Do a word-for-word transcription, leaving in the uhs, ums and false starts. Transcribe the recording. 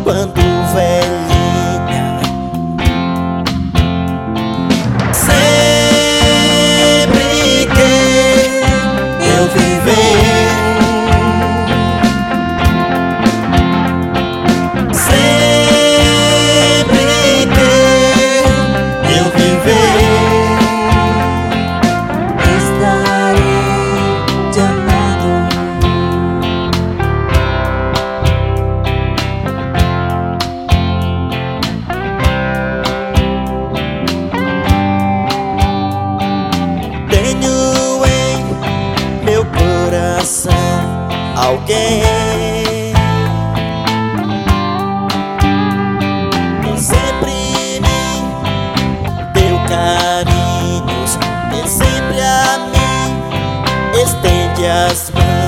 quando velhinha. Sempre que eu viver, sempre que eu viver, estarei te amando. Tenho em meu coração alguém que sempre me deu carinhos, que sempre a mim estende as mãos.